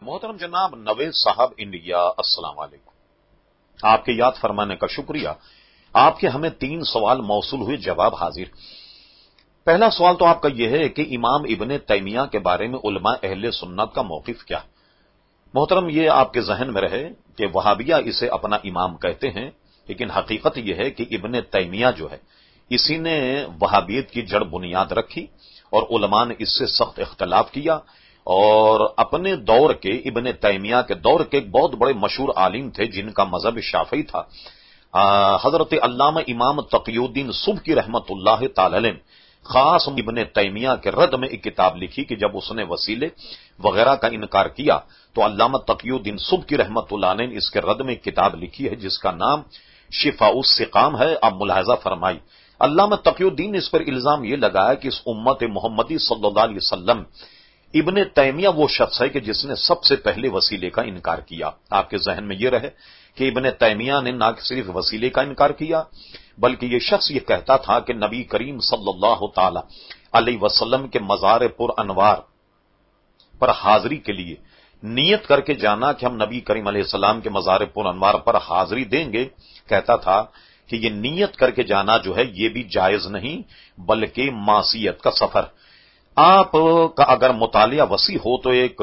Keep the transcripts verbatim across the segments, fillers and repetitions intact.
محترم جناب نوید صاحب انڈیا، السلام علیکم۔ آپ کے یاد فرمانے کا شکریہ۔ آپ کے ہمیں تین سوال موصول ہوئے، جواب حاضر۔ پہلا سوال تو آپ کا یہ ہے کہ امام ابن تیمیہ کے بارے میں علماء اہل سنت کا موقف کیا ہے؟ محترم، یہ آپ کے ذہن میں رہے کہ وہابیہ اسے اپنا امام کہتے ہیں، لیکن حقیقت یہ ہے کہ ابن تیمیہ جو ہے اسی نے وہابیت کی جڑ بنیاد رکھی اور علماء نے اس سے سخت اختلاف کیا، اور اپنے دور کے ابن تیمیہ کے دور کے ایک بہت بڑے مشہور عالم تھے جن کا مذہب شافعی تھا، حضرت علامہ امام تقی الدین سبکی رحمت اللہ تعالی علیہ، خاص ابن تیمیہ کے رد میں ایک کتاب لکھی کہ جب اس نے وسیلے وغیرہ کا انکار کیا تو علامہ تقی الدین سبکی رحمت اللہ علیہ نے اس کے رد میں ایک کتاب لکھی ہے جس کا نام شفاء السقام ہے۔ آپ ملاحظہ فرمائی، علامہ تقی الدین نے اس پر الزام یہ لگایا کہ اس امت محمدی صلی اللہ علیہ وسلم ابن تیمیہ وہ شخص ہے کہ جس نے سب سے پہلے وسیلے کا انکار کیا۔ آپ کے ذہن میں یہ رہے کہ ابن تیمیہ نے نہ صرف وسیلے کا انکار کیا بلکہ یہ شخص یہ کہتا تھا کہ نبی کریم صلی اللہ تعالی علیہ وسلم کے مزار پر انوار پر حاضری کے لیے نیت کر کے جانا کہ ہم نبی کریم علیہ السلام کے مزار پر انوار پر حاضری دیں گے، کہتا تھا کہ یہ نیت کر کے جانا جو ہے یہ بھی جائز نہیں بلکہ معصیت کا سفر۔ آپ کا اگر مطالعہ وسیع ہو تو ایک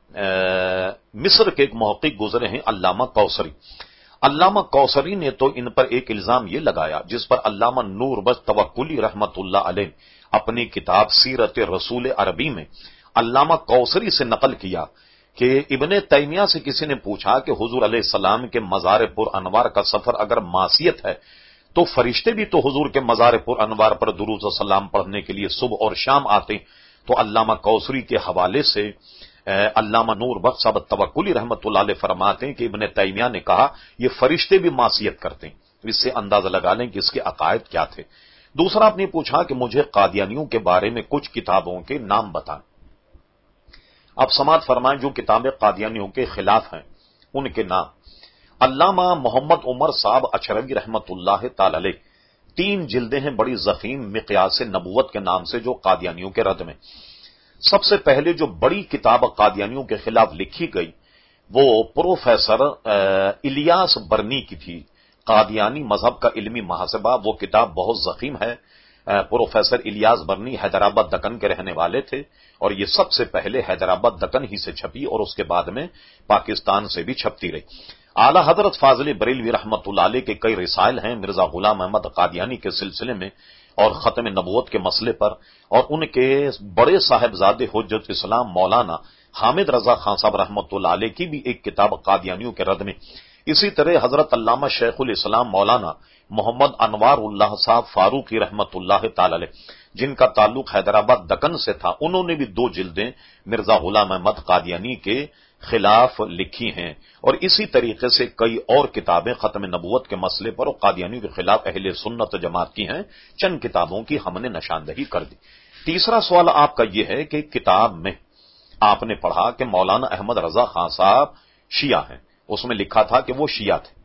مصر کے ایک محقق گزرے ہیں علامہ کوثری، علامہ کوثری نے تو ان پر ایک الزام یہ لگایا جس پر علامہ نور بخش توکلی رحمت اللہ علیہ اپنی کتاب سیرت رسول عربی میں علامہ کوثری سے نقل کیا کہ ابن تیمیہ سے کسی نے پوچھا کہ حضور علیہ السلام کے مزار پر انوار کا سفر اگر معصیت ہے تو فرشتے بھی تو حضور کے مزار پر انوار پر درود و سلام پڑھنے کے لیے صبح اور شام آتے، تو علامہ کوثری کے حوالے سے علامہ نور بخش صاحب توکلی رحمت اللہ علیہ فرماتے ہیں کہ ابن تیمیہ نے کہا یہ فرشتے بھی معصیت کرتے ہیں، تو اس سے اندازہ لگا لیں کہ اس کے عقائد کیا تھے۔ دوسرا آپ نے پوچھا کہ مجھے قادیانیوں کے بارے میں کچھ کتابوں کے نام بتائیں۔ آپ سماعت فرمائیں جو کتابیں قادیانیوں کے خلاف ہیں ان کے نام۔ علامہ محمد عمر صاحب اچھروی رحمت اللہ تعالی علیہ، تین جلدیں ہیں بڑی ضخیم مقیاس نبوت کے نام سے جو قادیانیوں کے رد میں۔ سب سے پہلے جو بڑی کتاب قادیانیوں کے خلاف لکھی گئی وہ پروفیسر الیاس برنی کی تھی، قادیانی مذہب کا علمی محاسبہ۔ وہ کتاب بہت ضخیم ہے۔ پروفیسر الیاس برنی حیدرآباد دکن کے رہنے والے تھے اور یہ سب سے پہلے حیدرآباد دکن ہی سے چھپی اور اس کے بعد میں پاکستان سے بھی چھپتی رہی۔ اعلی حضرت فاضل بریلوی رحمت اللہ علیہ کے کئی رسائل ہیں مرزا غلام احمد قادیانی کے سلسلے میں اور ختم نبوت کے مسئلے پر، اور ان کے بڑے صاحبزادے حجت اسلام مولانا حامد رضا خان صاحب رحمت اللہ علیہ کی بھی ایک کتاب قادیانیوں کے رد میں۔ اسی طرح حضرت علامہ شیخ الاسلام مولانا محمد انوار اللہ صاحب فاروقی رحمت اللہ تعالی علیہ جن کا تعلق حیدرآباد دکن سے تھا، انہوں نے بھی دو جلدیں مرزا غلام احمد قادیانی کے خلاف لکھی ہیں، اور اسی طریقے سے کئی اور کتابیں ختم نبوت کے مسئلے پر اور قادیانیوں کے خلاف اہل سنت جماعت کی ہیں۔ چند کتابوں کی ہم نے نشاندہی کر دی۔ تیسرا سوال آپ کا یہ ہے کہ کتاب میں آپ نے پڑھا کہ مولانا احمد رضا خان صاحب شیعہ ہیں، اس میں لکھا تھا کہ وہ شیعہ تھے،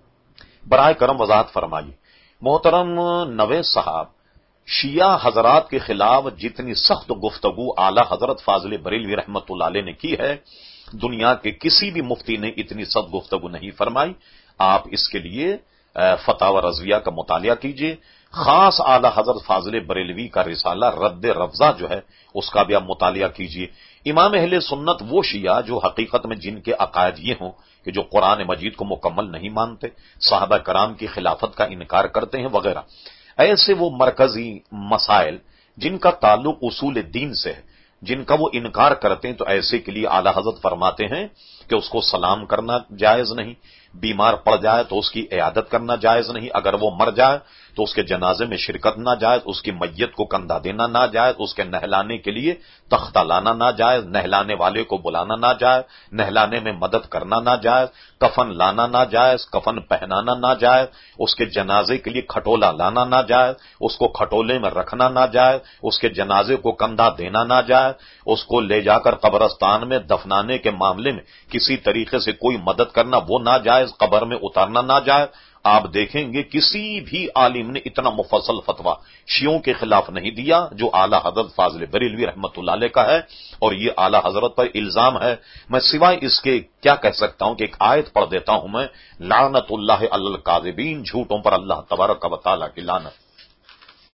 برائے کرم وضاحت فرمائیے۔ محترم نوید صاحب، شیعہ حضرات کے خلاف جتنی سخت گفتگو اعلی حضرت فاضل بریلوی رحمت اللہ علیہ نے کی ہے دنیا کے کسی بھی مفتی نے اتنی سخت گفتگو نہیں فرمائی۔ آپ اس کے لیے فتاوی رضویہ کا مطالعہ کیجیے، خاص اعلی حضرت فاضل بریلوی کا رسالہ رد رفضہ جو ہے اس کا بھی آپ مطالعہ کیجیے۔ امام اہل سنت وہ شیعہ جو حقیقت میں جن کے عقائد یہ ہوں کہ جو قرآن مجید کو مکمل نہیں مانتے، صحابہ کرام کی خلافت کا انکار کرتے ہیں وغیرہ، ایسے وہ مرکزی مسائل جن کا تعلق اصول دین سے ہے جن کا وہ انکار کرتے ہیں، تو ایسے کے لیے اعلی حضرت فرماتے ہیں کہ اس کو سلام کرنا جائز نہیں، بیمار پڑ جائے تو اس کی عیادت کرنا جائز نہیں، اگر وہ مر جائے تو اس کے جنازے میں شرکت نہ جائز، اس کی میت کو کندھا دینا نہ جائز، اس کے نہلانے کے لیے تختہ لانا نہ جائز، نہلانے والے کو بلانا نہ جائز، نہلانے میں مدد کرنا نہ جائز، کفن لانا نہ جائز، کفن پہنانا نہ جائز، اس کے جنازے کے لیے کھٹولا لانا نہ جائز، اس کو کھٹولے میں رکھنا نہ جائز، اس کے جنازے کو کندھا دینا نہ جائز، اس کو لے جا کر قبرستان میں دفنانے کے معاملے میں کسی طریقے سے کوئی مدد کرنا وہ نہ جائز، قبر میں اتارنا نہ جائز، آپ دیکھیں گے کسی بھی عالم نے اتنا مفصل فتویٰ شیعوں کے خلاف نہیں دیا جو اعلی حضرت فاضل بریلوی رحمت اللہ علیہ کا ہے، اور یہ اعلی حضرت پر الزام ہے۔ میں سوائے اس کے کیا کہہ سکتا ہوں کہ ایک آیت پڑھ دیتا ہوں میں، لعنت اللہ علی الکاذبین، جھوٹوں پر اللہ تبارک و تعالیٰ کی لعنت۔